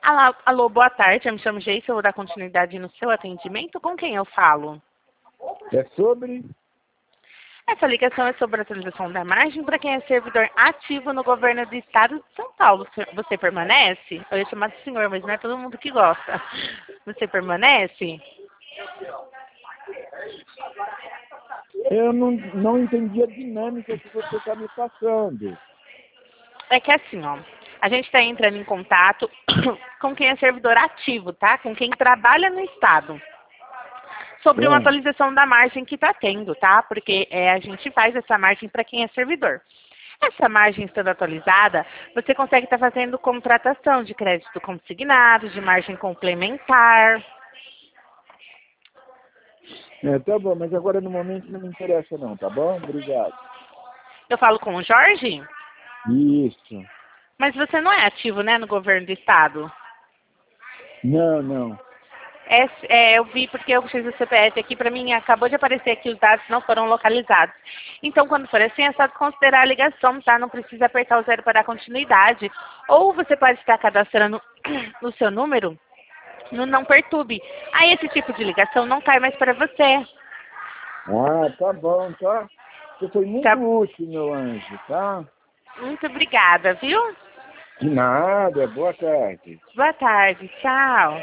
Alô, alô, boa tarde. Eu me chamo Geisa, eu vou dar continuidade no seu atendimento. Com quem eu falo? É sobre? Essa ligação é sobre a atualização da margem para quem é servidor ativo no governo do estado de São Paulo. Você permanece? Eu ia chamar de senhor, mas não é todo mundo que gosta. Você permanece? Eu não entendi a dinâmica que você está me passando. É que assim, ó, a gente está entrando em contato com quem é servidor ativo, tá? Com quem trabalha no estado. Sobre uma É. atualização da margem que está tendo, tá? Porque a gente faz essa margem para quem é servidor. Essa margem estando atualizada, você consegue estar fazendo contratação de crédito consignado, de margem complementar. Tá bom, mas agora no momento não me interessa não, tá bom? Obrigado. Eu falo com o Jorge, Isso. mas você não é ativo, né, no governo do estado. Não. Eu vi porque eu fiz o CPF aqui, para mim acabou de aparecer aqui, os dados não foram localizados. Então, quando for assim, é só considerar a ligação, tá? Não precisa apertar o zero para dar continuidade. Ou você pode estar cadastrando o seu número no Não Perturbe. Aí esse tipo de ligação não cai mais para você. Ah, tá bom, tá? Você foi Tá? muito útil, meu anjo, tá? Muito obrigada, viu? De nada, boa tarde. Boa tarde, tchau.